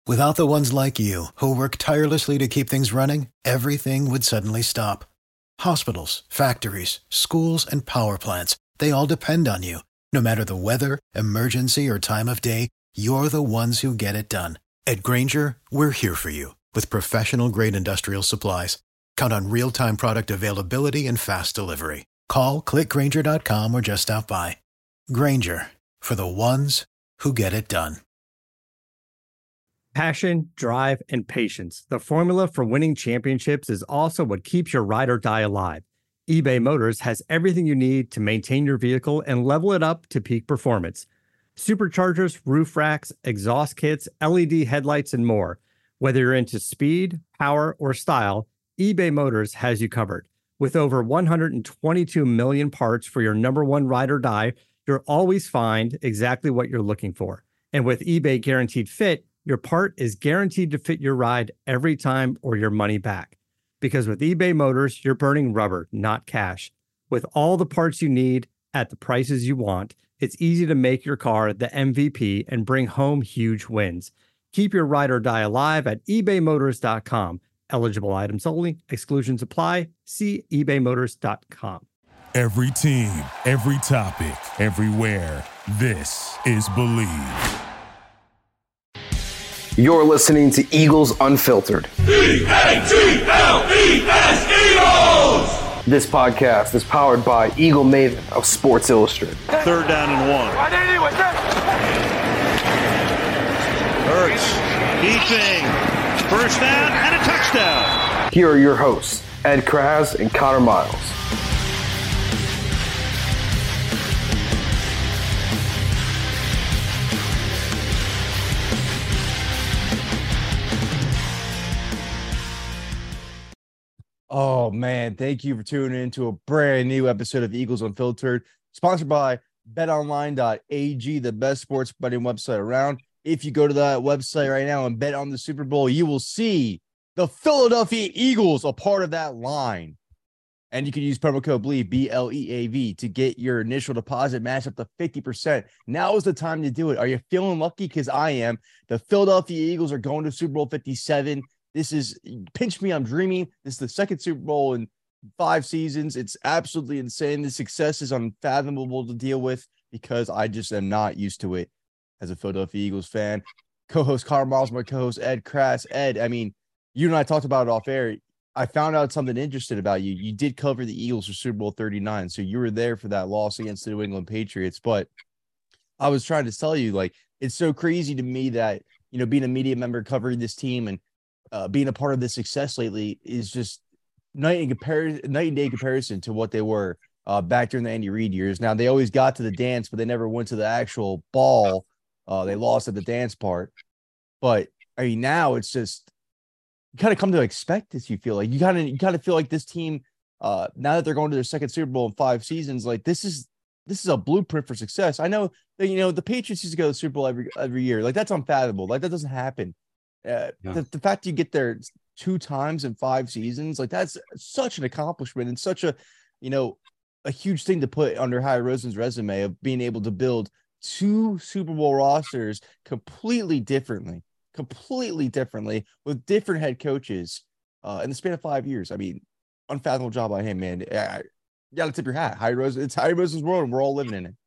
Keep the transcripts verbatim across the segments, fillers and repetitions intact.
Without the ones like you, who work tirelessly to keep things running, everything would suddenly stop. Hospitals, factories, schools, and power plants, they all depend on you. No matter the weather, emergency, or time of day, you're the ones who get it done. At Grainger, we're here for you with professional-grade industrial supplies. Count on real-time product availability and fast delivery. Call, click Grainger dot com, or just stop by. Grainger, for the ones who get it done. Passion, drive, and patience. The formula for winning championships is also what keeps your ride or die alive. eBay Motors has everything you need to maintain your vehicle and level it up to peak performance. Superchargers, roof racks, exhaust kits, L E D headlights, and more. Whether you're into speed, power, or style, eBay Motors has you covered. With over one hundred twenty-two million parts for your number one ride or die, you'll always find exactly what you're looking for. And with eBay Guaranteed Fit, your part is guaranteed to fit your ride every time or your money back. Because with eBay Motors, you're burning rubber, not cash. With all the parts you need at the prices you want, it's easy to make your car the M V P and bring home huge wins. Keep your ride or die alive at ebay motors dot com. Eligible items only. Exclusions apply. See ebay motors dot com. Every team, every topic, everywhere. This is Believe. You're listening to Eagles Unfiltered. E A G L E S, Eagles! This podcast is powered by Eagle Maven of Sports Illustrated. Third down and one. Hurts, keeping, first down and a touchdown. Here are your hosts, Ed Kraz and Connor Miles. Oh, man, thank you for tuning in to a brand new episode of Eagles Unfiltered, sponsored by bet online dot a g, the best sports betting website around. If you go to that website right now and bet on the Super Bowl, you will see the Philadelphia Eagles a part of that line. And you can use promo code BLEAV, B L E A V, to get your initial deposit matched up to fifty percent. Now is the time to do it. Are you feeling lucky? Because I am. The Philadelphia Eagles are going to Super Bowl fifty-seven. This is, pinch me, I'm dreaming. This is the second Super Bowl in five seasons. It's absolutely insane. The success is unfathomable to deal with because I just am not used to it as a Philadelphia Eagles fan. Co-host Connor Miles, my co-host Ed Kras. Ed, I mean, you and I talked about it off air. I found out something interesting about you. You did cover the Eagles for Super Bowl thirty-nine, so you were there for that loss against the New England Patriots. But I was trying to tell you, like, it's so crazy to me that, you know, being a media member covering this team and uh, being a part of this success lately is just night and compar- night and day comparison to what they were uh, back during the Andy Reid years. Now, they always got to the dance, but they never went to the actual ball. Uh, they lost at the dance part. But, I mean, now it's just, you kind of come to expect this. You feel like you kind of you kind of feel like this team, uh, now that they're going to their second Super Bowl in five seasons, like this is this is a blueprint for success. I know that, you know, the Patriots used to go to the Super Bowl every every year. Like, that's unfathomable. Like, that doesn't happen. Uh, yeah. the, the fact you get there two times in five seasons, like, that's such an accomplishment and such a, you know, a huge thing to put under Howie Roseman's resume of being able to build two Super Bowl rosters completely differently. completely differently with different head coaches uh, in the span of five years. I mean, unfathomable job by him, man. I, you got to tip your hat. Howie Rose, it's Howie Rose's world, and we're all living in it.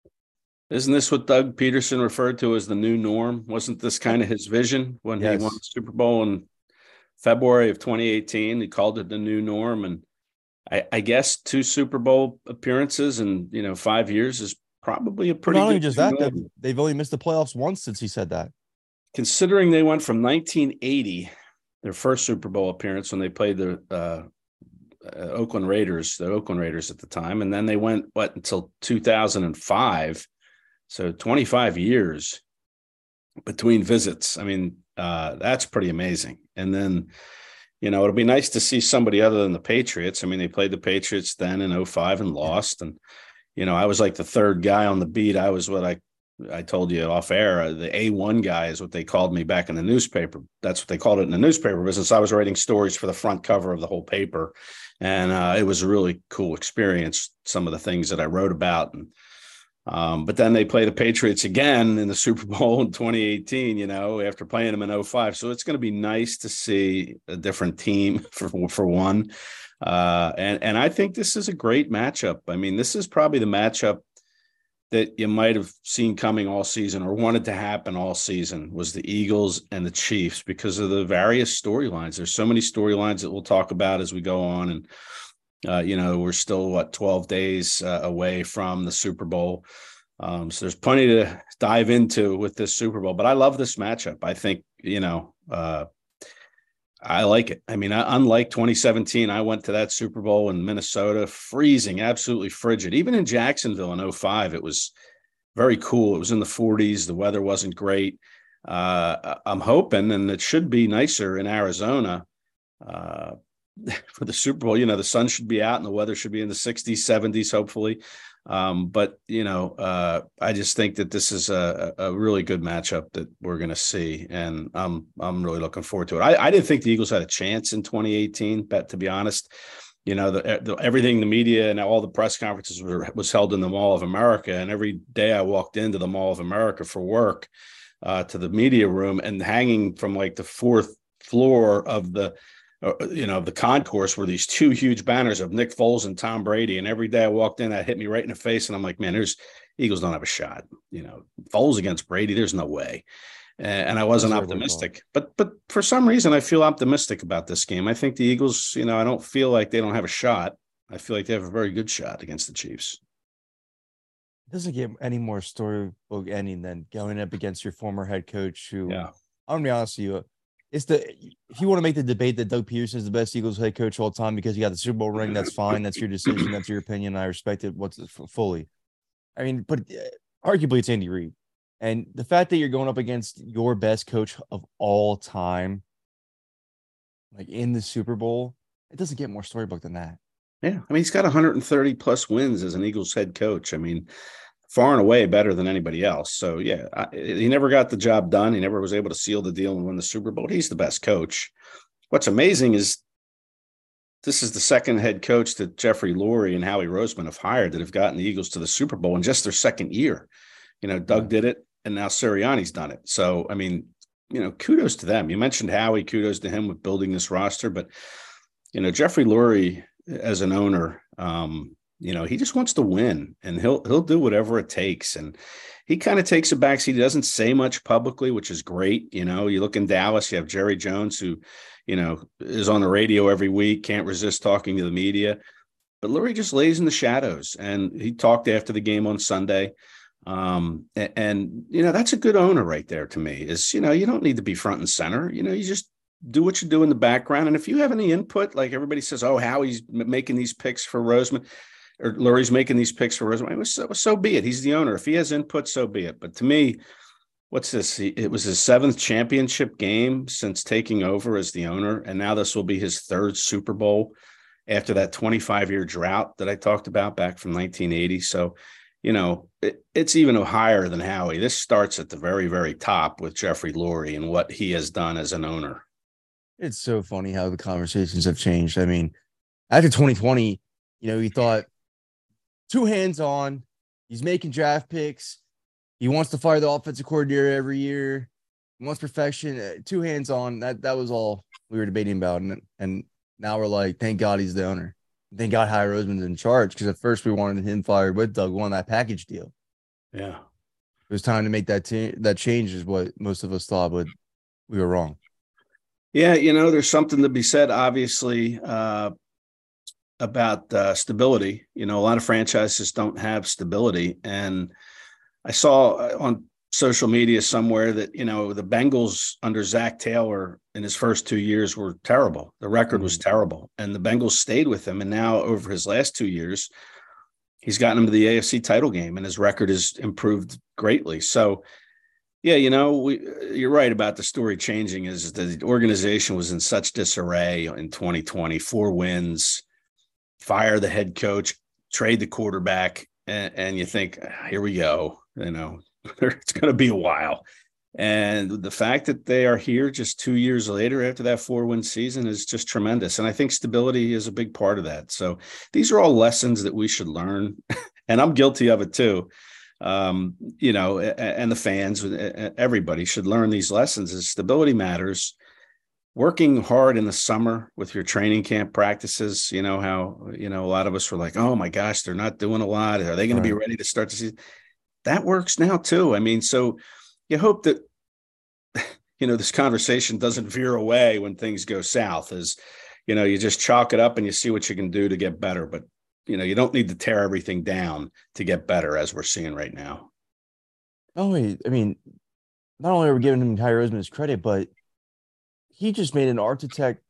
Isn't this what Doug Peterson referred to as the new norm? Wasn't this kind of his vision when yes. he won the Super Bowl in February of twenty eighteen? He called it the new norm. And I, I guess two Super Bowl appearances in, you know, five years is probably a pretty Not good only just that, they've, they've only missed the playoffs once since he said that. Considering they went from nineteen eighty, their first Super Bowl appearance when they played the uh, uh, Oakland Raiders, the Oakland Raiders at the time, and then they went, what, until two thousand five. So twenty-five years between visits. I mean, uh, that's pretty amazing. And then, you know, it'll be nice to see somebody other than the Patriots. I mean, they played the Patriots then in oh five and lost. And, you know, I was like the third guy on the beat. I was what I I told you off air, the A one guy is what they called me back in the newspaper. That's what they called it in the newspaper business. I was writing stories for the front cover of the whole paper. And uh, it was a really cool experience, some of the things that I wrote about. And Um, but then they play the Patriots again in the Super Bowl in twenty eighteen, you know, after playing them in oh five. So it's going to be nice to see a different team for, for one. Uh, and, and I think this is a great matchup. I mean, this is probably the matchup that you might have seen coming all season or wanted to happen all season, was the Eagles and the Chiefs, because of the various storylines. There's so many storylines that we'll talk about as we go on. And, uh, you know, we're still, what, twelve days uh, away from the Super Bowl. Um, so there's plenty to dive into with this Super Bowl. But I love this matchup. I think, you know, uh, I like it. I mean, I, unlike twenty seventeen, I went to that Super Bowl in Minnesota, freezing, absolutely frigid. Even in Jacksonville in oh five, it was very cool. It was in the forties. The weather wasn't great. Uh, I'm hoping, and it should be nicer in Arizona uh, for the Super Bowl. You know, the sun should be out and the weather should be in the sixties, seventies, hopefully. Um, but, you know, uh, I just think that this is a, a really good matchup that we're going to see. And I'm, I'm really looking forward to it. I, I didn't think the Eagles had a chance in twenty eighteen, but to be honest, you know, the, the everything, the media and all the press conferences were, was held in the Mall of America. And every day I walked into the Mall of America for work, uh, to the media room, and hanging from like the fourth floor of the, Uh, you know, the concourse were these two huge banners of Nick Foles and Tom Brady. And every day I walked in, that hit me right in the face. And I'm like, man, there's Eagles don't have a shot. You know, Foles against Brady, there's no way. Uh, and I wasn't optimistic. But but for some reason, I feel optimistic about this game. I think the Eagles, you know, I don't feel like they don't have a shot. I feel like they have a very good shot against the Chiefs. It doesn't get any more storybook ending than going up against your former head coach who, yeah. I'm going to be honest with you, It's the if you want to make the debate that Doug Peterson is the best Eagles head coach all time because you got the Super Bowl ring, that's fine. That's your decision. That's your opinion. I respect it. What's fully. I mean, but arguably it's Andy Reid, and the fact that you're going up against your best coach of all time, like in the Super Bowl, it doesn't get more storybook than that. Yeah, I mean, he's got one hundred thirty plus wins as an Eagles head coach. I mean, far and away better than anybody else. So, yeah, I, he never got the job done. He never was able to seal the deal and win the Super Bowl. He's the best coach. What's amazing is this is the second head coach that Jeffrey Lurie and Howie Roseman have hired that have gotten the Eagles to the Super Bowl in just their second year. You know, Doug did it, and now Sirianni's done it. So, I mean, you know, kudos to them. You mentioned Howie, kudos to him with building this roster. But, you know, Jeffrey Lurie as an owner, um, you know, he just wants to win, and he'll he'll do whatever it takes. And he kind of takes a backseat. He doesn't say much publicly, which is great. You know, you look in Dallas, you have Jerry Jones, who, you know, is on the radio every week, can't resist talking to the media. But Lurie just lays in the shadows, and he talked after the game on Sunday. Um, and, and, you know, that's a good owner right there to me is, you know, you don't need to be front and center. You know, you just do what you do in the background. And if you have any input, like everybody says, oh, Howie's making these picks for Roseman, or Lurie's making these picks for Roseman, so, so be it. He's the owner. If he has input, so be it. But to me, what's this? He, it was his seventh championship game since taking over as the owner. And now this will be his third Super Bowl after that twenty-five year drought that I talked about back from nineteen eighty. So, you know, it, it's even higher than Howie. This starts at the very, very top with Jeffrey Lurie and what he has done as an owner. It's so funny how the conversations have changed. I mean, after twenty twenty, you know, he thought, two hands on. He's making draft picks. He wants to fire the offensive coordinator every year. He wants perfection. Uh, two hands on. That that was all we were debating about. And, and now we're like, thank God he's the owner. Thank God Howie Roseman's in charge, because at first we wanted him fired with Doug. We wanted that package deal. Yeah. It was time to make that, t- that change is what most of us thought, but we were wrong. Yeah, you know, there's something to be said, obviously, uh, about uh, stability. You know, a lot of franchises don't have stability. And I saw on social media somewhere that, you know, the Bengals under Zach Taylor in his first two years were terrible. The record mm-hmm. was terrible. And the Bengals stayed with him. And now over his last two years, he's gotten him to the A F C title game, and his record has improved greatly. So, yeah, you know, we, you're right about the story changing. Is the organization was in such disarray in twenty twenty, four wins, fire the head coach, trade the quarterback, and, and you think, here we go, you know, it's going to be a while. And the fact that they are here just two years later after that four-win season is just tremendous. And I think stability is a big part of that. So these are all lessons that we should learn, and I'm guilty of it too. um, you know, and the fans, everybody should learn these lessons. Is stability matters. Working hard in the summer with your training camp practices, you know, how, you know, a lot of us were like, oh my gosh, they're not doing a lot. Are they going right. to be ready to start the season? That works now too. I mean, so you hope that, you know, this conversation doesn't veer away when things go south. Is, you know, you just chalk it up and you see what you can do to get better. But, you know, you don't need to tear everything down to get better, as we're seeing right now. Oh, I mean, not only are we giving him Howie Roseman his credit, but he just made an architect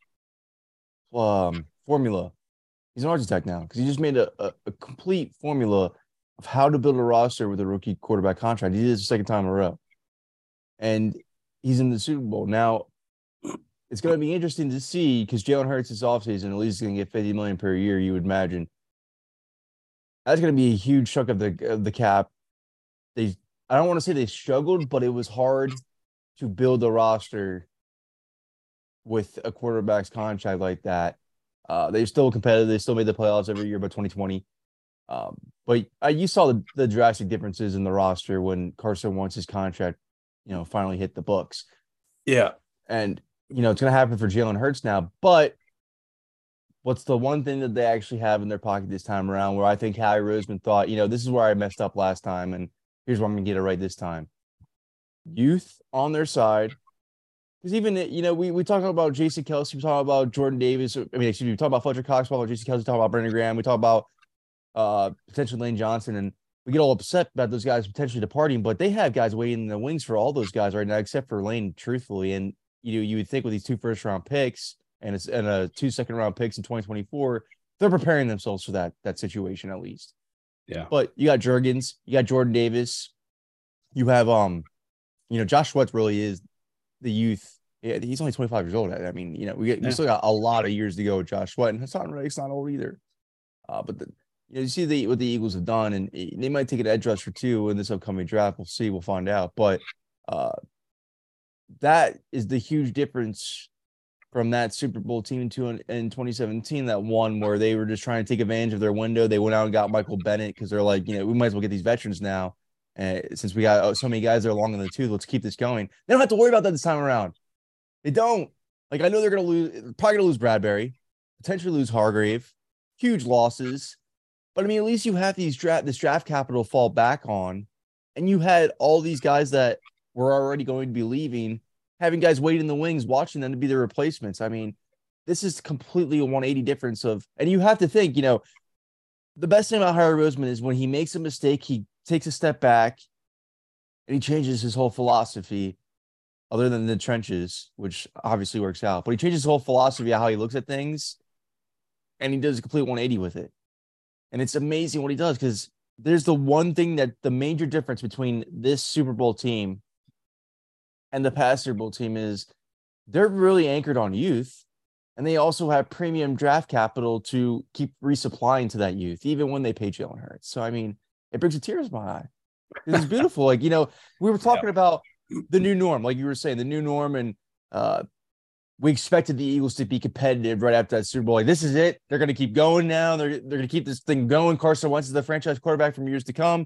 um, formula. He's an architect now because he just made a, a, a complete formula of how to build a roster with a rookie quarterback contract. He did this the second time in a row. And he's in the Super Bowl. Now, it's going to be interesting to see because Jalen Hurts this offseason at least going to get fifty million dollars per year, you would imagine. That's going to be a huge chunk of the of the cap. They, I don't want to say they struggled, but it was hard to build a roster with a quarterback's contract like that. Uh, they're still competitive. They still made the playoffs every year by twenty twenty. Um, but uh, you saw the, the drastic differences in the roster when Carson Wentz's contract, you know, finally hit the books. Yeah. And, you know, it's going to happen for Jalen Hurts now. But what's the one thing that they actually have in their pocket this time around where I think Howie Roseman thought, you know, this is where I messed up last time, and here's where I'm going to get it right this time. Youth on their side. Because even, you know, we, we talk about Jason Kelce, we talk about Jordan Davis. I mean, excuse me, we talk about Fletcher Cox, we talk about Jason Kelce, we talk about Brandon Graham, we talk about uh, potentially Lane Johnson, and we get all upset about those guys potentially departing, but they have guys waiting in the wings for all those guys right now, except for Lane, truthfully. And, you know, you would think with these two first-round picks and, it's, and a two second-round picks in twenty twenty-four, they're preparing themselves for that, that situation at least. Yeah. But you got Jurgens, you got Jordan Davis, you have, um, you know, Josh Sweat really is the youth. Yeah, he's only twenty-five years old. I mean, you know, we, get, we yeah. still got a lot of years to go with Josh Sweat, and Hassan Reddick's not old either. Uh, but the, you know, you see the, what the Eagles have done, and they might take an edge rush for two in this upcoming draft. We'll see. We'll find out. But uh, that is the huge difference from that Super Bowl team to in twenty seventeen, that one where they were just trying to take advantage of their window. They went out and got Michael Bennett because they're like, you know, we might as well get these veterans now. And since we got so many guys that are long in the tooth, let's keep this going. They don't have to worry about that this time around. They don't. Like, I know they're going to lose, probably going to lose Bradbury, potentially lose Hargrave, huge losses. But, I mean, at least you have these draft, this draft capital to fall back on. And you had all these guys that were already going to be leaving, having guys wait in the wings, watching them to be their replacements. I mean, this is completely a one eighty difference of, and you have to think, you know, the best thing about Howie Roseman is when he makes a mistake, he takes a step back and he changes his whole philosophy. Other than the trenches, which obviously works out. But he changes his whole philosophy of how he looks at things, and he does a complete one eighty with it. And it's amazing what he does, because there's the one thing that the major difference between this Super Bowl team and the past Super Bowl team is they're really anchored on youth, and they also have premium draft capital to keep resupplying to that youth, even when they pay Jalen Hurts. So, I mean, it brings a tear to my eye. It's beautiful. Like, you know, we were talking yeah. about the new norm, like you were saying, the new norm, and uh, we expected the Eagles to be competitive right after that Super Bowl. Like, this is it. They're going to keep going now. They're, they're going to keep this thing going. Carson Wentz is the franchise quarterback from years to come.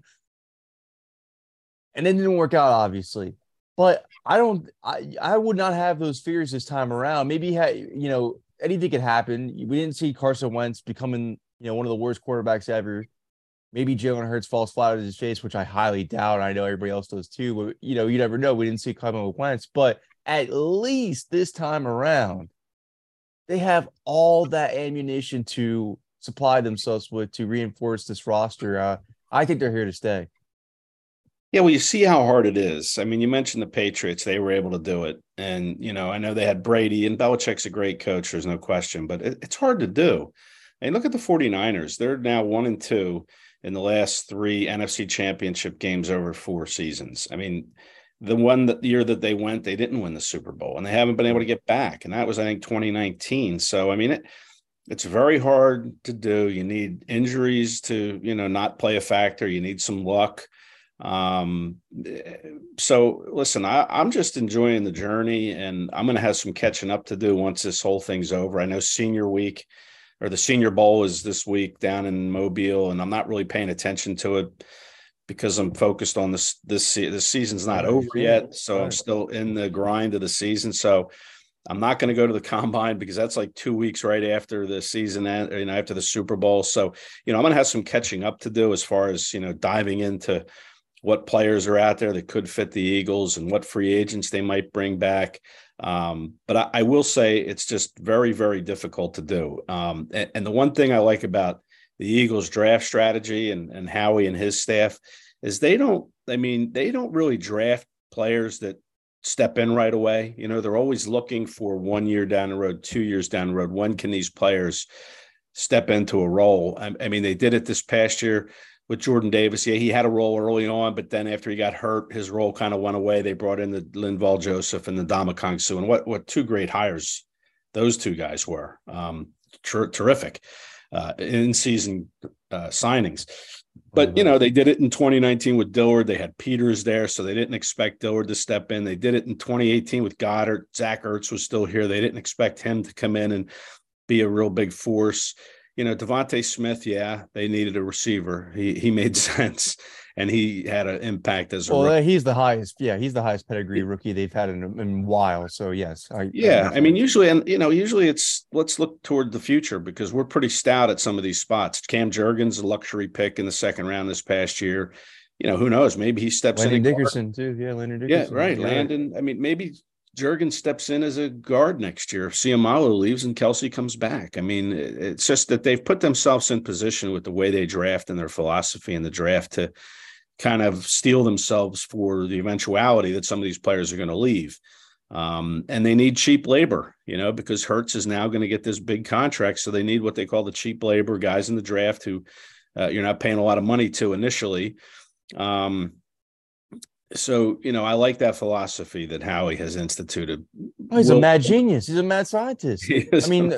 And it didn't work out, obviously. But I don't I, – I would not have those fears this time around. Maybe, you know, anything could happen. We didn't see Carson Wentz becoming, you know, one of the worst quarterbacks ever. Maybe Jalen Hurts falls flat on his face, which I highly doubt. I know everybody else does too, but, you know, you never know. We didn't see it coming with Wentz. But at least this time around, they have all that ammunition to supply themselves with to reinforce this roster. Uh, I think they're here to stay. Yeah, well, you see how hard it is. I mean, you mentioned the Patriots. They were able to do it. And, you know, I know they had Brady, and Belichick's a great coach. There's no question. But it, it's hard to do. And look at the 49ers. They're now one and two in the last three N F C championship games over four seasons. I mean, the one that the year that they went, they didn't win the Super Bowl, and they haven't been able to get back. And that was, I think, twenty nineteen. So, I mean, it, it's very hard to do. You need injuries to, you know, not play a factor. You need some luck. Um, so listen, I, I'm just enjoying the journey, and I'm going to have some catching up to do once this whole thing's over. I know senior week, or the Senior Bowl, is this week down in Mobile, and I'm not really paying attention to it. because I'm focused on this this se- the season's not Right, over yeah, yet, so I'm right. still in the grind of the season. So I'm not going to go to the combine because that's like two weeks right after the season end, you know, after the Super Bowl. So, you know, I'm going to have some catching up to do as far as, you know, diving into what players are out there that could fit the Eagles and what free agents they might bring back. Um, but I, I will say it's just very, very difficult to do. Um, and, and the one thing I like about the Eagles draft strategy and, and Howie and his staff is they don't, I mean, they don't really draft players that step in right away. You know, they're always looking for one year down the road, two years down the road. When can these players step into a role? I, I mean, they did it this past year with Jordan Davis. Yeah, he had a role early on, but then after he got hurt, his role kind of went away. They brought in the Linval Joseph and the Ndamukong Suh, and what, what two great hires those two guys were. Um, ter- terrific uh, in-season uh, signings. But, you know, they did it in twenty nineteen with Dillard. They had Peters there, so they didn't expect Dillard to step in. They did it in twenty eighteen with Goddard. Zach Ertz was still here. They didn't expect him to come in and be a real big force. You know, Devontae Smith, yeah, they needed a receiver. He he made sense, and he had an impact as a Well, rookie. he's the highest. Yeah, he's the highest pedigree rookie they've had in, in a while. So yes, I, Yeah, I, I mean, usually, and you know, usually it's let's look toward the future because we're pretty stout at some of these spots. Cam Jurgens, a luxury pick in the second round this past year. You know, who knows? Maybe he steps Landon in. and Dickerson too. Yeah, Landon Yeah, Dickerson. right. Landon. I mean, maybe Jurgens steps in as a guard next year. If Ciamalo leaves and Kelsey comes back. I mean, it's just that they've put themselves in position with the way they draft and their philosophy in the draft to kind of steel themselves for the eventuality that some of these players are going to leave. Um, and they need cheap labor, you know, because Hurts is now going to get this big contract. So they need what they call the cheap labor guys in the draft who uh, you're not paying a lot of money to initially. Um, So, you know, I like that philosophy that Howie has instituted. Oh, he's Will, a mad genius. He's a mad scientist. I mean,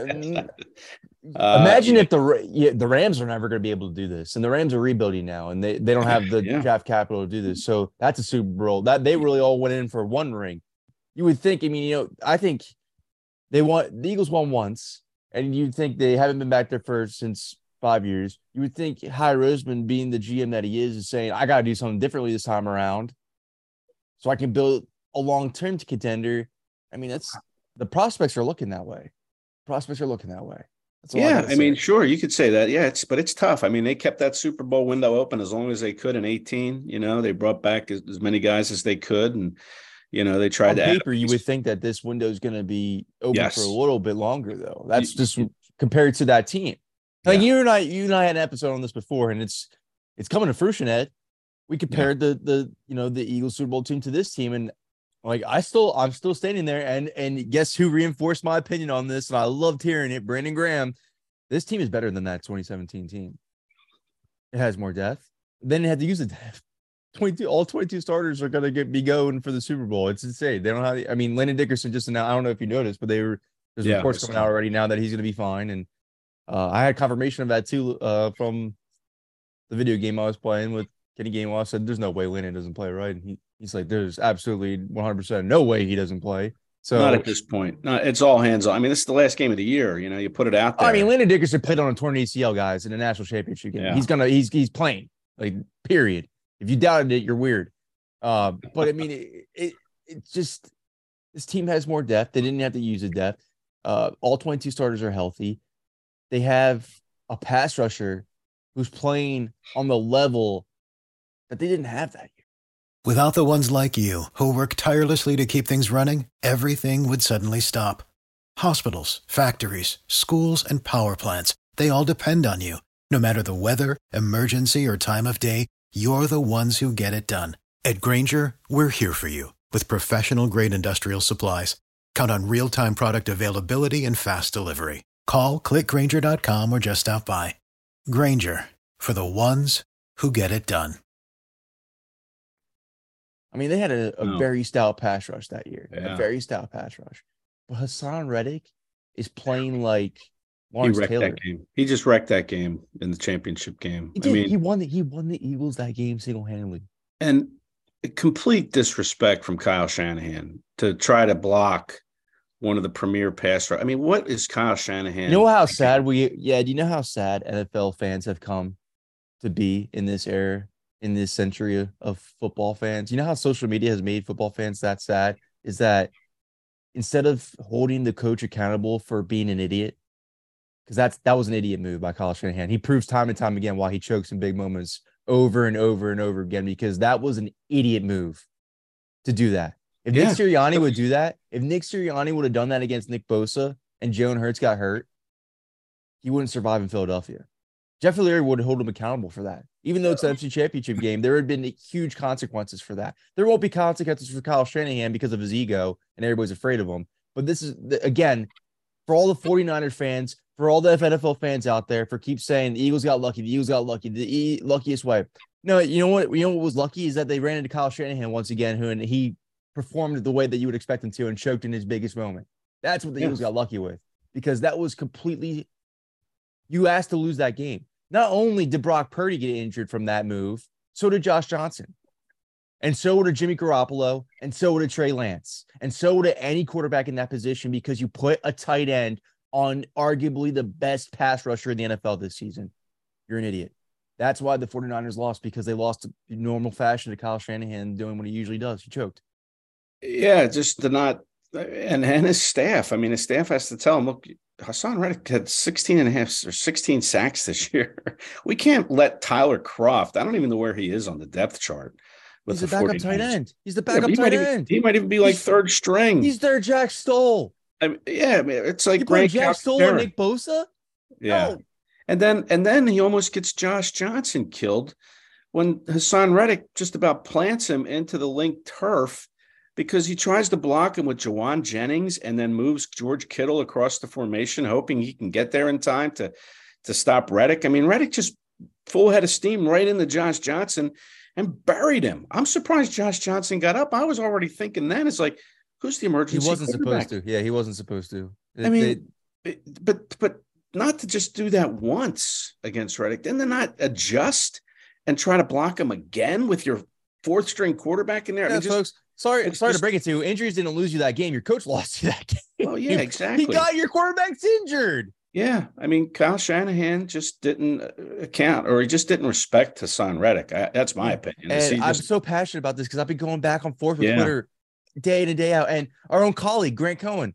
uh, imagine yeah. if the yeah, the Rams are never going to be able to do this, and the Rams are rebuilding now, and they, they don't have the Yeah. draft capital to do this. So that's a Super Bowl. That they really all went in for one ring. You would think. I mean, you know, I think they won. The Eagles won once, and you'd think they haven't been back there for since five years. You would think Howie Roseman, being the G M that he is, is saying, "I got to do something differently this time around." So I can build a long-term contender. I mean, that's the prospects are looking that way. Prospects are looking that way. That's all Yeah, I, I mean, sure, you could say that. Yeah, it's but it's tough. I mean, they kept that Super Bowl window open as long as they could in eighteen. You know, they brought back as, as many guys as they could, and you know, they tried on to paper, add- you would think that this window is going to be open Yes. for a little bit longer, though. That's You- just compared to that team. Like Yeah. you and I, you and I had an episode on this before, and it's it's coming to fruition, Ed. We compared the the you know the Eagles Super Bowl team to this team, and like I still I'm still standing there, and and guess who reinforced my opinion on this? And I loved hearing it, Brandon Graham. This team is better than that twenty seventeen team. It has more depth. Then they had to use the depth. twenty-two all twenty-two starters are gonna get be going for the Super Bowl. It's insane. They don't have. I mean, Landon Dickerson just announced. I don't know if you noticed, but they were there's Yeah, reports I coming saw. out already now that he's gonna be fine. And uh, I had confirmation of that too uh, from the video game I was playing with Kenny Gainwell. I said, "There's no way Landon doesn't play, right?" And he he's like, "There's absolutely one hundred percent no way he doesn't play." So not at this point. No, it's all hands on. I mean, this is the last game of the year. You know, you put it out there. I mean, Landon Dickerson played on a torn A C L, guys, in a national championship game. Yeah. He's gonna he's he's playing, like, period. If you doubted it, you're weird. Uh, but I mean, it, it it's just this team has more depth. They didn't have to use the depth. Uh, all twenty-two starters are healthy. They have a pass rusher who's playing on the level that they didn't have that year. Without the ones like you, who work tirelessly to keep things running, everything would suddenly stop. Hospitals, factories, schools, and power plants, they all depend on you. No matter the weather, emergency, or time of day, you're the ones who get it done. At Grainger, we're here for you with professional-grade industrial supplies. Count on real-time product availability and fast delivery. Call, click Grainger dot com, or just stop by. Grainger, for the ones who get it done. I mean, they had a, a No. very stout pass rush that year. Yeah. A very stout pass rush. But Hassan Reddick is playing like he Lawrence wrecked Taylor. that game. He just wrecked that game in the championship game. He I did. mean, he won the he won the Eagles that game single-handedly. and complete disrespect from Kyle Shanahan to try to block one of the premier pass rush. I mean, what is Kyle Shanahan? You know how sad we yeah, do you know how sad N F L fans have come to be in this era? in this century of football fans. You know how social media has made football fans that sad? Is that instead of holding the coach accountable for being an idiot, because that's that was an idiot move by Kyle Shanahan. He proves time and time again why he chokes in big moments over and over and over again, because that was an idiot move to do that. If yeah. Nick Sirianni would do that, if Nick Sirianni would have done that against Nick Bosa and Jalen Hurts got hurt, he wouldn't survive in Philadelphia. Jeff Leary would hold him accountable for that. Even though it's an N F C Championship game, there had been huge consequences for that. There won't be consequences for Kyle Shanahan because of his ego and everybody's afraid of him. But this is, again, for all the 49er fans, for all the N F L fans out there, for keep saying the Eagles got lucky, the Eagles got lucky, the e- luckiest way. No, you know what? You know what was lucky is that they ran into Kyle Shanahan once again, who and he performed the way that you would expect him to and choked in his biggest moment. That's what the yes. Eagles got lucky with, because that was completely, you asked to lose that game. Not only did Brock Purdy get injured from that move, so did Josh Johnson. And so did Jimmy Garoppolo, and so did Trey Lance, and so did any quarterback in that position, because you put a tight end on arguably the best pass rusher in the N F L this season. You're an idiot. That's why the 49ers lost, because they lost in normal fashion to Kyle Shanahan doing what he usually does. He choked. Yeah, just to not – and and his staff. I mean, his staff has to tell him, look, Hassan Reddick had sixteen and a half or sixteen sacks this year. We can't let Tyler Kroft – I don't even know where he is on the depth chart. He's the backup tight end. He's the backup yeah, tight even, end. He might even be like he's, third string. He's their Jack Stoll. I mean, yeah, I mean, it's like you put Jack Stoll and Nick Bosa? Yeah. No. And then and then he almost gets Josh Johnson killed when Hassan Reddick just about plants him into the linked turf, because he tries to block him with Jawan Jennings and then moves George Kittle across the formation, hoping he can get there in time to, to stop Reddick. I mean, Reddick just full head of steam right into Josh Johnson and buried him. I'm surprised Josh Johnson got up. I was already thinking then, it's like, who's the emergency? He wasn't supposed to. Yeah, he wasn't supposed to. It, I mean, it, but but not to just do that once against Reddick, then to not adjust and try to block him again with your fourth string quarterback in there. Yeah, I mean, just, folks, sorry, sorry just, to break it to you. Injuries didn't lose you that game. Your coach lost you that game. Oh yeah, exactly. He got your quarterbacks injured. Yeah, I mean, Kyle Shanahan just didn't account, or he just didn't respect Hassan Reddick. I, that's my opinion. And just, I'm so passionate about this because I've been going back and forth with yeah. Twitter day in and day out. And our own colleague, Grant Cohen,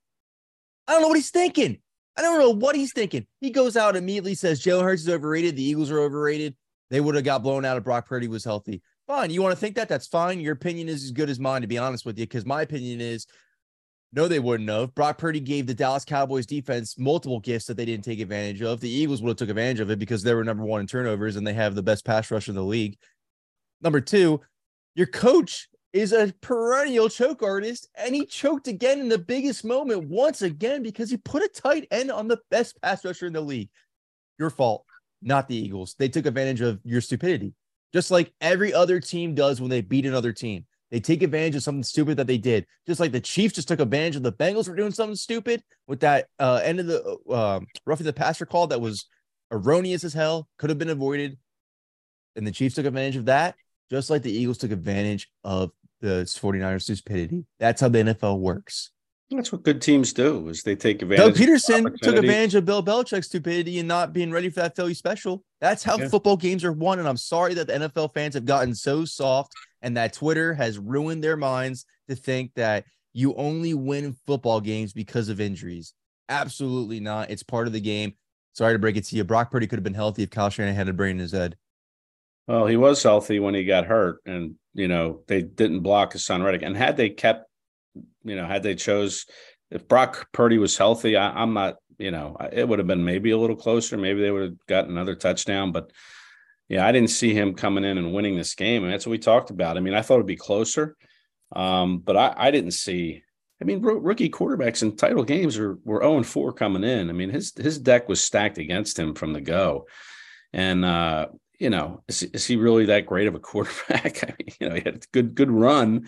I don't know what he's thinking. I don't know what he's thinking. He goes out and immediately says Jalen Hurts is overrated. The Eagles are overrated. They would have got blown out if Brock Purdy was healthy. Fine. You want to think that? That's fine. Your opinion is as good as mine, to be honest with you, because my opinion is, no, they wouldn't have. Brock Purdy gave the Dallas Cowboys defense multiple gifts that they didn't take advantage of. The Eagles would have took advantage of it because they were number one in turnovers and they have the best pass rush in the league. Number two, your coach is a perennial choke artist, and he choked again in the biggest moment once again because he put a tight end on the best pass rusher in the league. Your fault, not the Eagles. They took advantage of your stupidity, just like every other team does when they beat another team. They take advantage of something stupid that they did, just like the Chiefs just took advantage of the Bengals for doing something stupid with that uh, end of the uh, roughing the passer call that was erroneous as hell, could have been avoided, and the Chiefs took advantage of that, just like the Eagles took advantage of the 49ers stupidity. That's how the N F L works. That's what good teams do, is they take advantage. Doug Peterson took advantage of Bill Belichick's stupidity and not being ready for that Philly special. That's how yeah. football games are won. And I'm sorry that the N F L fans have gotten so soft and that Twitter has ruined their minds to think that you only win football games because of injuries. Absolutely not. It's part of the game. Sorry to break it to you. Brock Purdy could have been healthy if Kyle Shanahan had a brain in his head. Well, he was healthy when he got hurt, and, you know, they didn't block Hassan Reddick. And had they kept, you know, had they chose, if Brock Purdy was healthy, I, I'm not, you know, it would have been maybe a little closer. Maybe they would have gotten another touchdown. But, yeah, I didn't see him coming in and winning this game. And that's what we talked about. I mean, I thought it'd be closer, um, but I, I didn't see. I mean, rookie quarterbacks in title games are, were oh and four coming in. I mean, his his deck was stacked against him from the go. And, uh, you know, is, is he really that great of a quarterback? I mean, you know, he had a good, good run,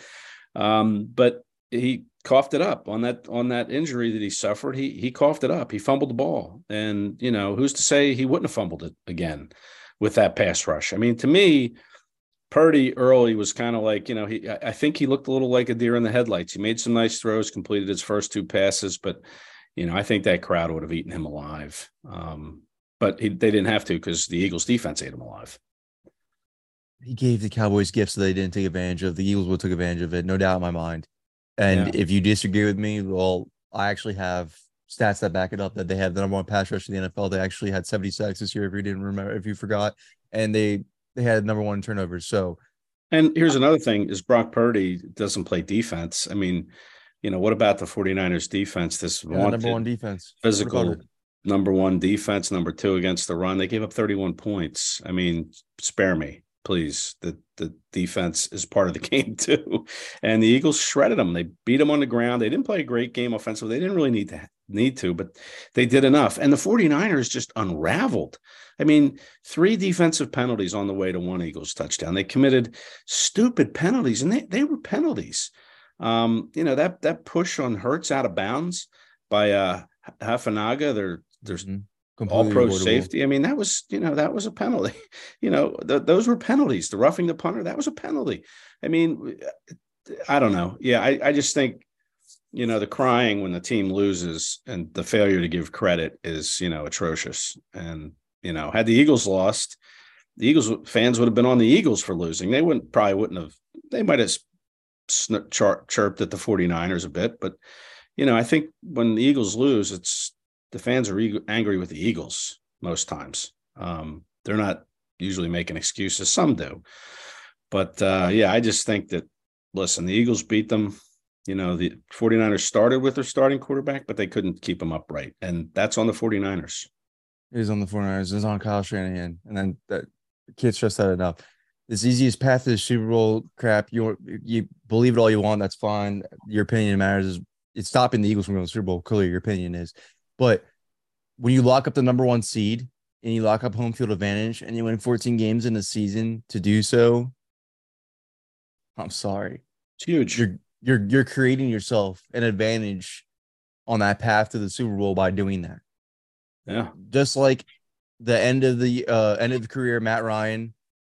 um, but he coughed it up on that, on that injury that he suffered. He, he coughed it up. He fumbled the ball. And, you know, who's to say he wouldn't have fumbled it again with that pass rush? I mean, to me, Purdy early was kind of like, you know, he, I think he looked a little like a deer in the headlights. He made some nice throws, completed his first two passes, but, you know, I think that crowd would have eaten him alive. Um, But he, they didn't have to because the Eagles defense ate him alive. he gave the Cowboys gifts that they didn't take advantage of. The Eagles would took advantage of it, no doubt in my mind. And Yeah. if you disagree with me, well, I actually have stats that back it up that they have the number one pass rush in the N F L. They actually had seventy sacks this year, if you didn't remember, if you forgot. And they they had number one turnovers. So, and here's another thing is Brock Purdy doesn't play defense. I mean, you know, what about the 49ers defense? This yeah, number one defense. Physical number one defense, number two against the run. They gave up thirty-one points. I mean, spare me, please. The the defense is part of the game too. And the Eagles shredded them. They beat them on the ground. They didn't play a great game offensively. They didn't really need to need to, but they did enough. And the 49ers just unraveled. I mean, three defensive penalties on the way to one Eagles touchdown. They committed stupid penalties, and they, they were penalties. Um, you know, that that push on Hurts out of bounds by uh Hafanaga, their there's mm-hmm. all pro avoidable. Safety. I mean, that was, you know, that was a penalty. You know, th- those were penalties. The roughing the punter, that was a penalty. I mean, I don't know. Yeah, I, I just think, you know, the crying when the team loses and the failure to give credit is, you know, atrocious. And, you know, had the Eagles lost, the Eagles fans would have been on the Eagles for losing. They wouldn't probably wouldn't have. They might have sn- chir- chirped at the 49ers a bit, but you know, I think when the Eagles lose, it's the fans are e- angry with the Eagles most times. Um, they're not usually making excuses. Some do. But, uh, yeah, I just think that, listen, the Eagles beat them. You know, the 49ers started with their starting quarterback, but they couldn't keep him upright. And that's on the 49ers. It is on the 49ers. It's on Kyle Shanahan. And then that can't stress that enough. This easiest path to the Super Bowl crap, you you believe it all you want. That's fine. Your opinion matters. It's stopping the Eagles from going to the Super Bowl. Clearly, your opinion is. But when you lock up the number one seed and you lock up home field advantage and you win fourteen games in a season to do so, I'm sorry. It's huge. You're you're you're creating yourself an advantage on that path to the Super Bowl by doing that. Yeah. Just like the end of the uh, end of the career of Matt Ryan,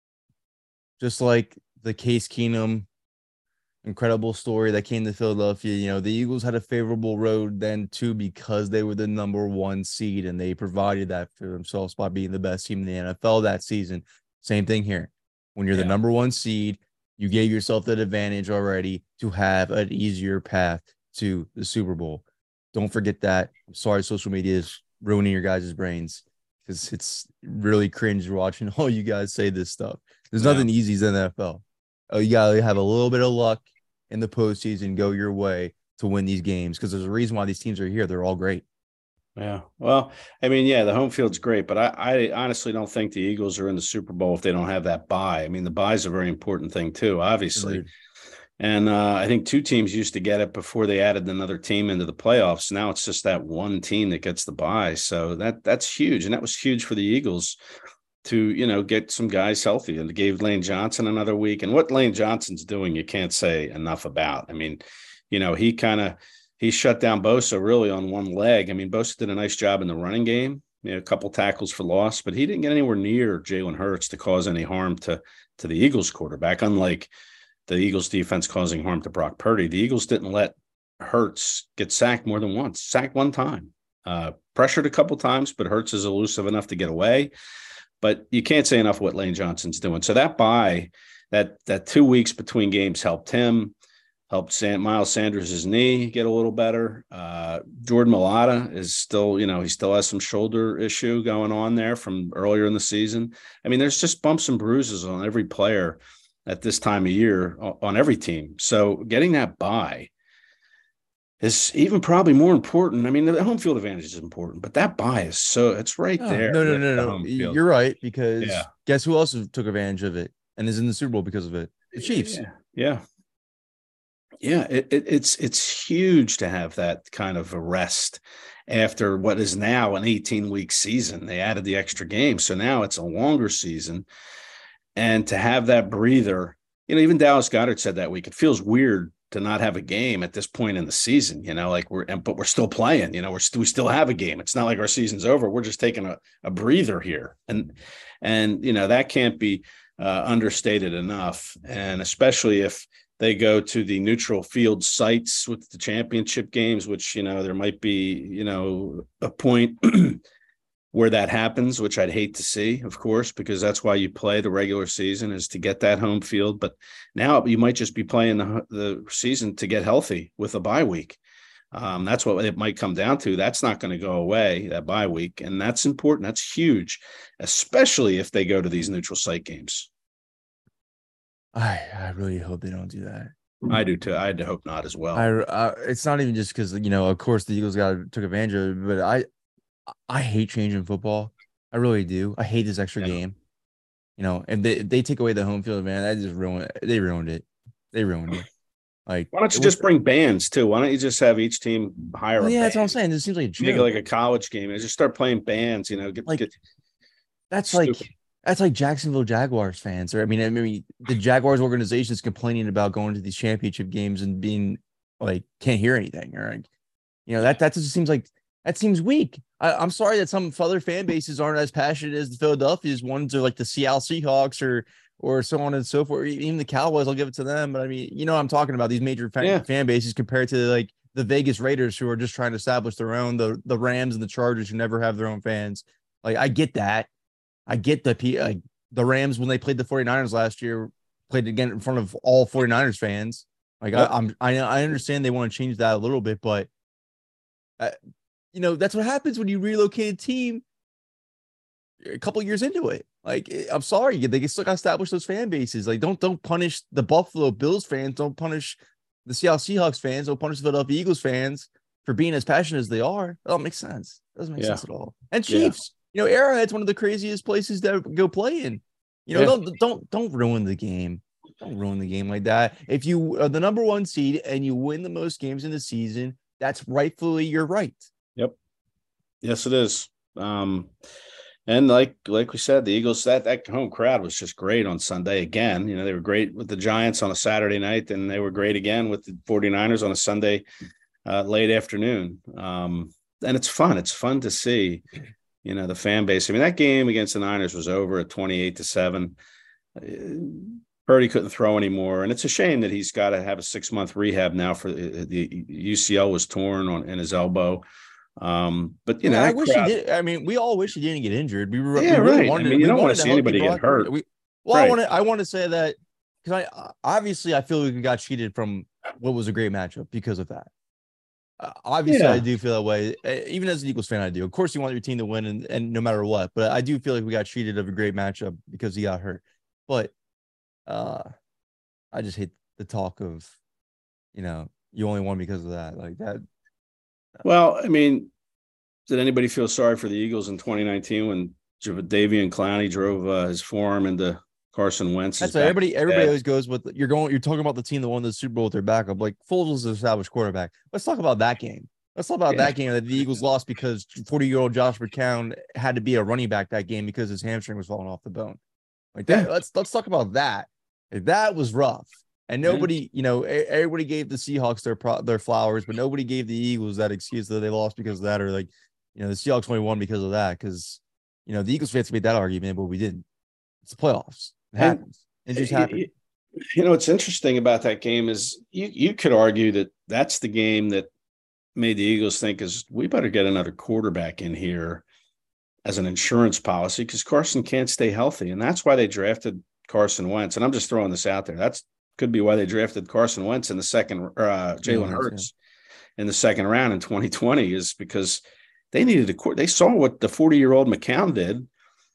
just like the Case Keenum incredible story that came to Philadelphia. You know, the Eagles had a favorable road then too because they were the number one seed and they provided that for themselves by being the best team in the N F L that season. Same thing here. When you're yeah. the number one seed, you gave yourself that advantage already to have an easier path to the Super Bowl. Don't forget that. I'm sorry social media is ruining your guys' brains because it's really cringe watching all you guys say this stuff. There's yeah. nothing easy as in the N F L. Oh, you got to have a little bit of luck in the postseason, go your way to win these games because there's a reason why these teams are here. They're all great. Yeah. Well, I mean, yeah, the home field's great, but I, I honestly don't think the Eagles are in the Super Bowl if they don't have that bye. I mean, the bye is a very important thing too, obviously. Agreed. And uh, I think two teams used to get it before they added another team into the playoffs. Now it's just that one team that gets the bye. So that that's huge. And that was huge for the Eagles to, you know, get some guys healthy, and gave Lane Johnson another week. And what Lane Johnson's doing, you can't say enough about. I mean, you know, he kind of, he shut down Bosa really on one leg. I mean, Bosa did a nice job in the running game, you know, a couple tackles for loss, but he didn't get anywhere near Jalen Hurts to cause any harm to, to the Eagles quarterback. Unlike the Eagles defense causing harm to Brock Purdy, the Eagles didn't let Hurts get sacked more than once, sacked one time, uh, pressured a couple times, but Hurts is elusive enough to get away. But you can't say enough what Lane Johnson's doing. So that bye, that that two weeks between games helped him, helped San, Miles Sanders' knee get a little better. Uh, Jordan Mailata is still, you know, he still has some shoulder issue going on there from earlier in the season. I mean, there's just bumps and bruises on every player at this time of year on every team. So getting that bye is even probably more important. I mean, the home field advantage is important, but that bye is so it's right oh, there. No, no, no, no. You're right, because yeah. guess who else took advantage of it and is in the Super Bowl because of it? The Chiefs. Yeah. Yeah. Yeah. It, it, it's, it's huge to have that kind of a rest after what is now an eighteen week season. They added the extra game. So now it's a longer season, and to have that breather, you know, even Dallas Goedert said that week, it feels weird to not have a game at this point in the season, you know, like we're, but we're still playing, you know, we're still, we still have a game. It's not like our season's over. We're just taking a, a breather here. And, and, you know, that can't be uh, understated enough. And especially if they go to the neutral field sites with the championship games, which, you know, there might be, you know, a point where that happens, which I'd hate to see, of course, because that's why you play the regular season, is to get that home field. But now you might just be playing the, the season to get healthy with a bye week. Um, that's what it might come down to. That's not going to go away, that bye week. And that's important. That's huge, especially if they go to these neutral site games. I, I really hope they don't do that. I do too. I hope not as well. I, uh, it's not even just because, you know, of course the Eagles got took advantage of it, but I I hate changing football. I really do. I hate this extra yeah. game. You know, and they they take away the home field, man. That just ruined. They ruined it. They ruined it. Like, why don't you just bring bands too? Why don't you just have each team hire? Well, a yeah, band? That's what I'm saying. This seems like a joke. Make it like a college game and just start playing bands. You know, get like get, that's stupid. like that's like Jacksonville Jaguars fans. Or I mean, I mean, the Jaguars organization is complaining about going to these championship games and being like can't hear anything. Or like, you know, that that just seems like that seems weak. I, I'm sorry that some other fan bases aren't as passionate as the Philadelphia's ones, or like the Seattle Seahawks, or or so on and so forth. Even the Cowboys, I'll give it to them. But I mean, you know what I'm talking about, these major fan, yeah. fan bases compared to like the Vegas Raiders, who are just trying to establish their own, the, the Rams and the Chargers, who never have their own fans. Like, I get that. I get the like, the Rams, when they played the 49ers last year, played again in front of all 49ers fans. Like, yep. I, I'm, I, I understand they want to change that a little bit, but, uh, you know, that's what happens when you relocate a team a couple years into it. Like, I'm sorry, they still got to establish those fan bases. Like, don't don't punish the Buffalo Bills fans. Don't punish the Seattle Seahawks fans. Don't punish the Philadelphia Eagles fans for being as passionate as they are. That don't make sense. That doesn't make yeah. sense at all. And Chiefs, yeah. you know, Arrowhead's one of the craziest places to go play in. You know, yeah. don't don't don't ruin the game. Don't ruin the game like that. If you are the number one seed and you win the most games in the season, that's rightfully your right. Yep. Yes, it is. Um, And like like we said, the Eagles, that, that home crowd was just great on Sunday again. You know, they were great with the Giants on a Saturday night, and they were great again with the 49ers on a Sunday uh, late afternoon. Um, and it's fun. It's fun to see, you know, the fan base. I mean, that game against the Niners was over at twenty-eight to seven. Purdy couldn't throw anymore. And it's a shame that he's got to have a six-month rehab now for the, the U C L was torn on in his elbow. Um, but you know, yeah, I wish crowd, he did. I mean, we all wish he didn't get injured. We were, yeah, we really right. wanted, I mean, you don't want to see help anybody get hurt. We, well, right. I want to, I want to say that because I obviously I feel like we got cheated from what was a great matchup because of that. Uh, obviously, yeah. I do feel that way. Even as an Eagles fan, I do. Of course, you want your team to win, and, and no matter what. But I do feel like we got cheated of a great matchup because he got hurt. But uh, I just hate the talk of, you know, you only won because of that, like that. Well, I mean. Did anybody feel sorry for the Eagles in twenty nineteen when Davian Clowney drove uh, his forearm into Carson Wentz? That's right. Everybody, everybody always goes with you're going. You're talking about the team that won the Super Bowl with their backup. Like Foles was an established quarterback. Let's talk about that game. Let's talk about yeah. that game that the Eagles lost because forty-year-old Josh McCown had to be a running back that game because his hamstring was falling off the bone. Like that. Yeah. Let's let's talk about that. That was rough. And nobody, yeah. you know, everybody gave the Seahawks their pro- their flowers, but nobody gave the Eagles that excuse that they lost because of that, or like. You know, the Seahawks only won because of that, because, you know, the Eagles fans made that argument, but we didn't. It's the playoffs. It happens. It just happened. You know, what's interesting about that game is you, you could argue that that's the game that made the Eagles think is we better get another quarterback in here as an insurance policy because Carson can't stay healthy. And that's why they drafted Carson Wentz. And I'm just throwing this out there. That's could be why they drafted Carson Wentz in the second, uh, Jalen Hurts yeah. in the second round in twenty twenty is because – they needed a – they saw what the forty-year-old McCown did.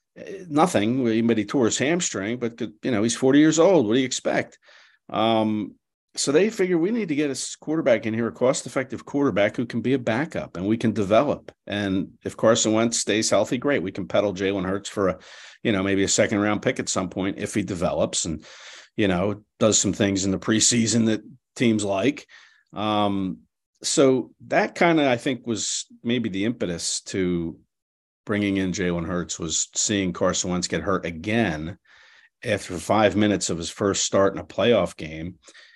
Nothing, but he tore his hamstring. But, you know, he's forty years old. What do you expect? Um, so they figure we need to get a quarterback in here, a cost-effective quarterback who can be a backup and we can develop. And if Carson Wentz stays healthy, great. We can peddle Jalen Hurts for, a, you know, maybe a second-round pick at some point if he develops and, you know, does some things in the preseason that teams like. Um So that kind of, I think, was maybe the impetus to bringing in Jalen Hurts was seeing Carson Wentz get hurt again after five minutes of his first start in a playoff game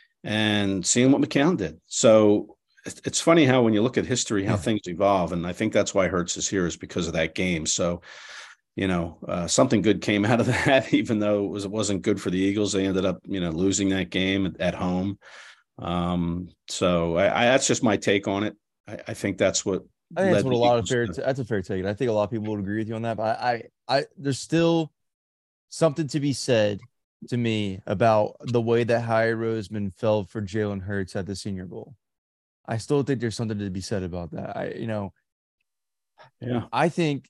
and seeing what McCown did. So it's funny how when you look at history, how yeah. things evolve. And I think that's why Hurts is here is because of that game. So, you know, uh, something good came out of that, even though it, was, it wasn't good for the Eagles. They ended up, you know, losing that game at, at home. Um, so I, I, that's just my take on it. I, I think that's what I think that's led what a the lot of Eagles fair. to- That's a fair take. And I think a lot of people would agree with you on that. But I, I, I, there's still something to be said to me about the way that Howie Roseman fell for Jalen Hurts at the Senior Bowl. I still think there's something to be said about that. I, you know, Yeah. I think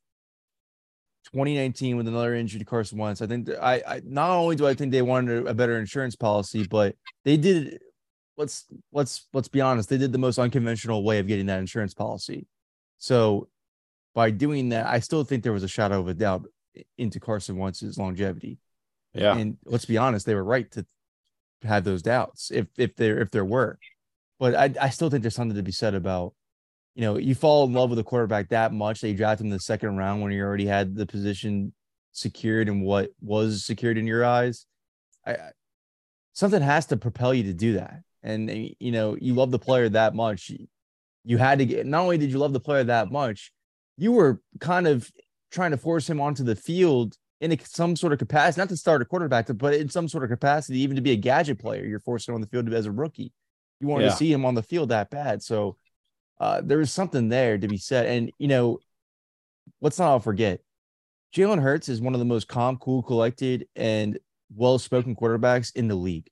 twenty nineteen with another injury to Carson Wentz. I think that I, I not only do I think they wanted a better insurance policy, but they did. Let's let's let's be honest. They did the most unconventional way of getting that insurance policy. So by doing that, I still think there was a shadow of a doubt into Carson Wentz's longevity. Yeah. And let's be honest, they were right to have those doubts if if there if there were. But I I still think there's something to be said about, you know, you fall in love with a quarterback that much that you draft him in the second round when you already had the position secured and what was secured in your eyes. I, I something has to propel you to do that. And, you know, you love the player that much. You had to get, not only did you love the player that much, you were kind of trying to force him onto the field in a, some sort of capacity, not to start a quarterback, but in some sort of capacity, even to be a gadget player. You're forcing him on the field as a rookie. You wanted Yeah. to see him on the field that bad. So uh, there was something there to be said. And, you know, let's not all forget, Jalen Hurts is one of the most calm, cool, collected, and well-spoken quarterbacks in the league.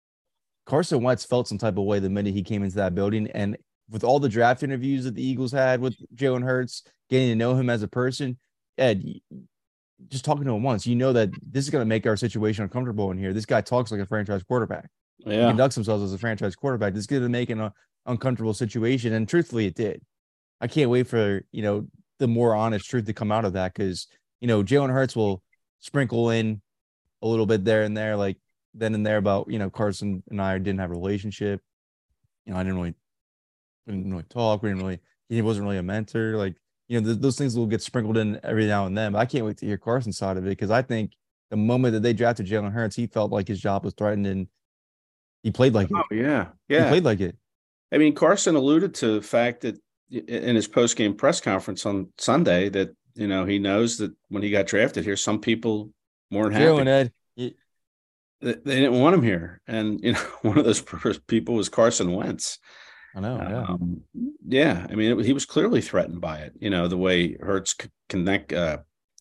Carson Wentz felt some type of way the minute he came into that building. And with all the draft interviews that the Eagles had with Jalen Hurts, getting to know him as a person, Ed, just talking to him once, you know that this is going to make our situation uncomfortable in here. This guy talks like a franchise quarterback. Yeah. He conducts himself as a franchise quarterback. This is going to make an uh, uncomfortable situation. And truthfully, it did. I can't wait for, you know, the more honest truth to come out of that, because, you know, Jalen Hurts will sprinkle in a little bit there and there, like then and there about, you know, Carson and I didn't have a relationship. You know, I didn't really, didn't really talk. We didn't really, he wasn't really a mentor. Like, you know, th- those things will get sprinkled in every now and then. But I can't wait to hear Carson's side of it, because I think the moment that they drafted Jalen Hurts, he felt like his job was threatened, and he played like Oh, it. yeah. He Yeah. played like it. I mean, Carson alluded to the fact that in his post-game press conference on Sunday that, you know, he knows that when he got drafted here, some people weren't happy. Jalen, Ed, you, They they didn't want him here. And, you know, one of those people was Carson Wentz. I know, yeah. Um, yeah. I mean, it, he was clearly threatened by it. You know, the way Hurts c- connect, uh,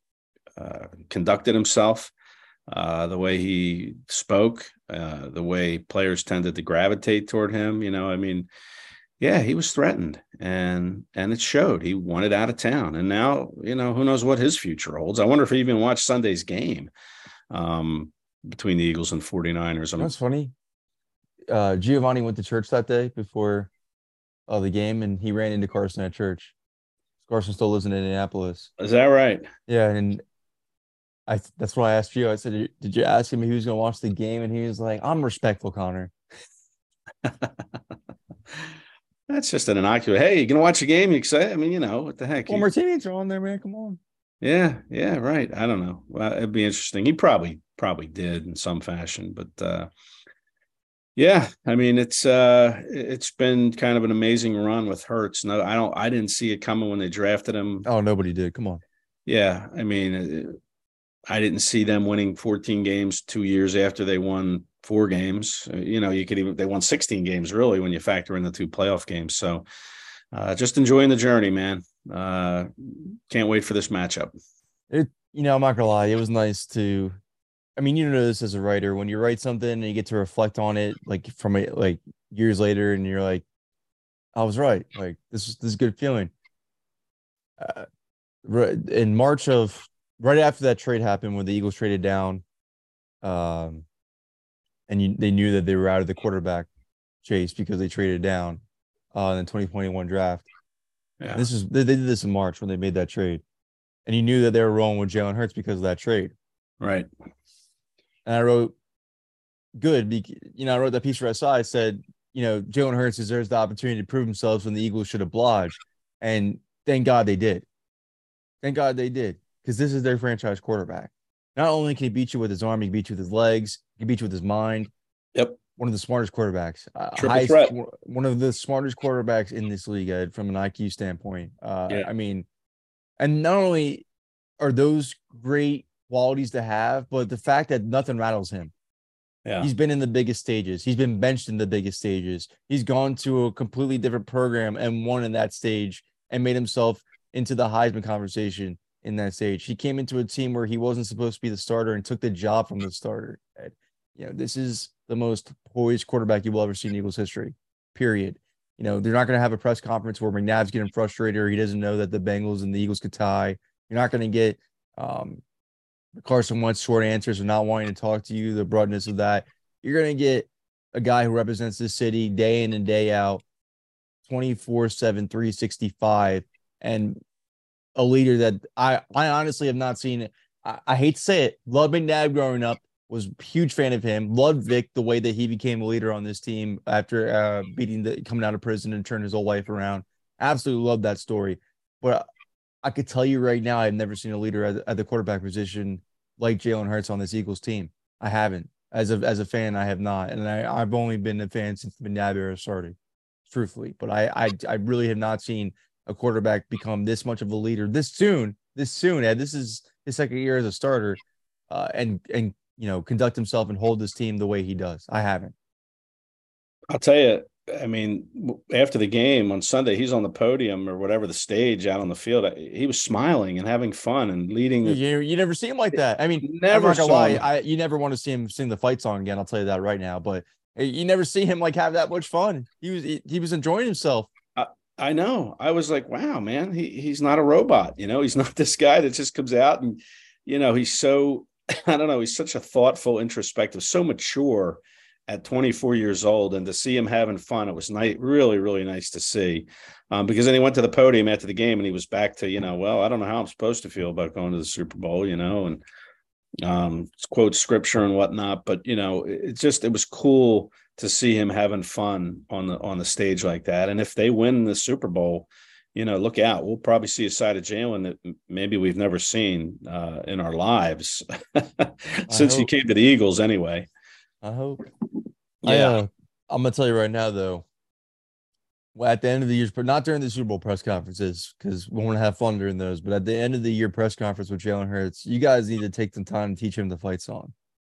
uh, conducted himself, uh, the way he spoke, uh, the way players tended to gravitate toward him. You know, I mean, yeah, he was threatened, and and it showed. He wanted out of town, and now, you know, who knows what his future holds. I wonder if he even watched Sunday's game um, between the Eagles and 49ers. You know what's funny? Uh, Giovanni went to church that day before uh, the game, and he ran into Carson at church. Carson still lives in Indianapolis. Is that right? Yeah, and I that's why I asked you. I said, did you ask him if he was going to watch the game? And he was like, I'm respectful, Connor. That's just an innocuous. Hey, you gonna watch a game? You excited? I mean, you know, what the heck? Well, You- my teammates are on there, man. Come on. Yeah, yeah, right. I don't know. Well, it'd be interesting. He probably probably did in some fashion, but uh yeah, I mean, it's uh it's been kind of an amazing run with Hurts. No, I don't I didn't see it coming when they drafted him. Oh, nobody did. Come on. Yeah, I mean, uh, I didn't see them winning fourteen games two years after they won four games. Uh, You know, you could even they won sixteen games really when you factor in the two playoff games. So uh just enjoying the journey, man. Uh can't wait for this matchup. It, you know, I'm not gonna lie. It was nice to, I mean, you know this as a writer, when you write something and you get to reflect on it, like from a, like years later, and you're like, I was right. Like this is this is a good feeling. Uh, right in March of right after that trade happened, when the Eagles traded down, um, and you, they knew that they were out of the quarterback chase because they traded down, uh, in the twenty twenty-one draft. Yeah. This is they, they did this in March when they made that trade, and you knew that they were rolling with Jalen Hurts because of that trade. Right. And I wrote, good, bec- you know, I wrote that piece for S I. Said, you know, Jalen Hurts deserves the opportunity to prove themselves when the Eagles should oblige, and thank God they did. Thank God they did, because this is their franchise quarterback. Not only can he beat you with his arm, he can beat you with his legs, he can beat you with his mind. Yep. One of the smartest quarterbacks. Uh, Triple highest- threat. One of the smartest quarterbacks in this league, Ed, from an I Q standpoint. Uh, Yeah. I mean, and not only are those great qualities to have, but the fact that nothing rattles him. Yeah. He's been in the biggest stages. He's been benched in the biggest stages. He's gone to a completely different program and won in that stage and made himself into the Heisman conversation in that stage. He came into a team where he wasn't supposed to be the starter and took the job from the starter. And, you know, this is the most poised quarterback you will ever see in Eagles history, period. You know, they're not going to have a press conference where McNabb's getting frustrated or he doesn't know that the Bengals and the Eagles could tie. You're not going to get um, Carson Wentz short answers or not wanting to talk to you, the broadness of that. You're going to get a guy who represents this city day in and day out, twenty-four seven, three sixty-five, and a leader that I, I honestly have not seen. I, I hate to say it. Loved McNabb growing up. Was a huge fan of him. Loved Vic, the way that he became a leader on this team after uh, beating the coming out of prison and turned his whole life around. Absolutely love that story. But I could tell you right now, I've never seen a leader at, at the quarterback position like Jalen Hurts on this Eagles team. I haven't. As a as a fan, I have not. And I, I've only been a fan since the McNabb era started, truthfully. But I, I I really have not seen a quarterback become this much of a leader this soon. This soon, Ed. This is his second year as a starter, uh, and and you know, conduct himself and hold this team the way he does. I haven't. I'll tell you, I mean, after the game on Sunday, he's on the podium or whatever, the stage out on the field. He was smiling and having fun and leading. The, you, you never see him like that. I mean, never saw lie. him. I, you never want to see him sing the fight song again. I'll tell you that right now. But you never see him like have that much fun. He was he, he was enjoying himself. I, I know. I was like, wow, man, he he's not a robot. You know, he's not this guy that just comes out and, you know, he's so. I don't know. He's such a thoughtful, introspective, so mature at twenty-four years old. And to see him having fun, it was nice, really, really nice to see. Um, because then he went to the podium after the game and he was back to, you know, well, I don't know how I'm supposed to feel about going to the Super Bowl, you know, and um, quote scripture and whatnot. But, you know, it just it was cool to see him having fun on the on the stage like that. And if they win the Super Bowl, you know, look out. We'll probably see a side of Jalen that maybe we've never seen uh, in our lives since he came to the Eagles anyway. I hope. Yeah. I, uh, I'm going to tell you right now, though, at the end of the year, but not during the Super Bowl press conferences because we want to have fun during those, but at the end of the year press conference with Jalen Hurts, you guys need to take some time to teach him the fight song.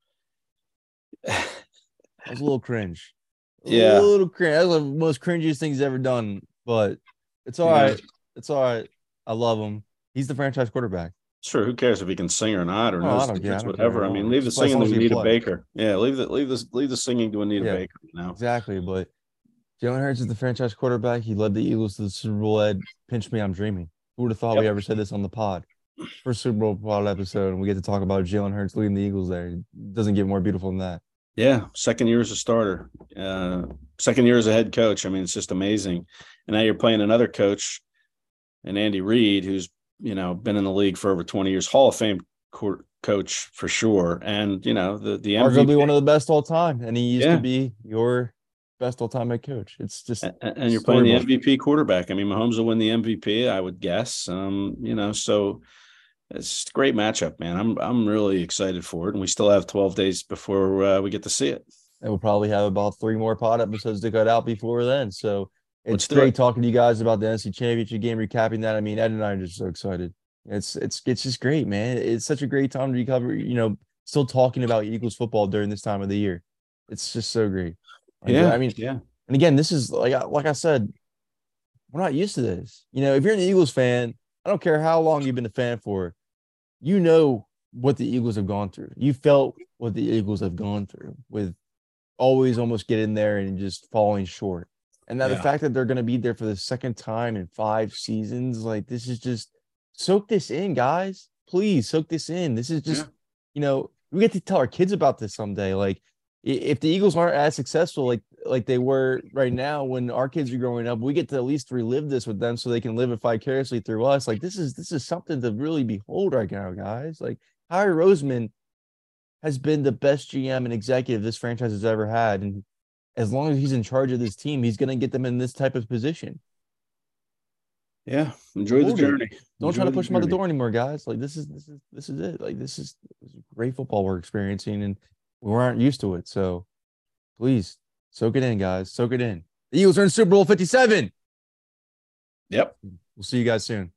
That was a little cringe. A Yeah. little cringe. That was the most cringiest thing he's ever done, but it's all Yeah. right. It's all right. I love him. He's the franchise quarterback. Sure, who cares if he can sing or not or Oh, knows I don't the care. kids, I don't whatever. care. I mean, leave the Just play singing to songs you Anita play. Baker. Yeah, leave the leave the leave the singing to Anita Yeah. Baker. You know, Exactly, but Jalen Hurts is the franchise quarterback. He led the Eagles to the Super Bowl. Ed, pinch me, I'm dreaming. Who would have thought Yep. we ever said this on the pod? First Super Bowl pod episode, and we get to talk about Jalen Hurts leading the Eagles there. It doesn't get more beautiful than that. yeah, second year as a starter, uh, second year as a head coach. I mean, it's just amazing. And now you're playing another coach, and Andy Reid, who's you know been in the league for over twenty years, Hall of Fame co- coach for sure, and you know the the M V P. Arguably one of the best all time, and he used Yeah. to be your best all time head coach. It's just And, and you're playing the storybook. M V P quarterback. I mean, Mahomes will win the M V P, I would guess. Um, you know, so it's a great matchup, man. I'm I'm really excited for it, and we still have twelve days before uh, we get to see it. And we'll probably have about three more pod episodes to cut out before then. So it's Let's do great it. talking to you guys about the N F C Championship game, recapping that. I mean, Ed and I are just so excited. It's it's it's just great, man. It's such a great time to recover. You know, still talking about Eagles football during this time of the year. It's just so great. Like, Yeah, I mean, yeah, and again, this is like I- like I said, we're not used to this. You know, if you're an Eagles fan, I don't care how long you've been a fan for, you know what the Eagles have gone through. You felt what the Eagles have gone through with always almost getting there and just falling short. And now the Yeah. fact that they're going to be there for the second time in five seasons, like this is just soak this in, guys. Please soak this in. This is just, Yeah. you know, we get to tell our kids about this someday. Like i- if the Eagles aren't as successful like like they were right now when our kids are growing up, we get to at least relive this with them so they can live it vicariously through us. Like this is this is something to really behold right now, guys. Like Howie Roseman has been the best G M and executive this franchise has ever had. And as long as he's in charge of this team, he's going to get them in this type of position. yeah. Enjoy the Hold it. journey. Don't try Enjoy to push him out the journey. door anymore, guys. Like this is this is this is it. Like this is, this is great football we're experiencing, and we aren't used to it. So please soak it in, guys. Soak it in. The Eagles are in Super Bowl fifty-seven. Yep. We'll see you guys soon.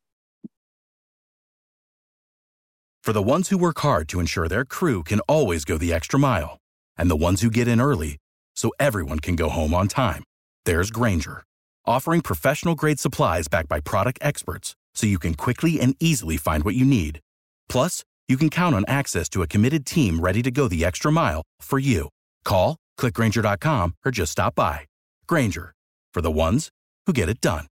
For the ones who work hard to ensure their crew can always go the extra mile, and the ones who get in early so everyone can go home on time, there's Grainger, offering professional-grade supplies backed by product experts so you can quickly and easily find what you need. Plus, you can count on access to a committed team ready to go the extra mile for you. Call, click Grainger dot com, or just stop by. Grainger, for the ones who get it done.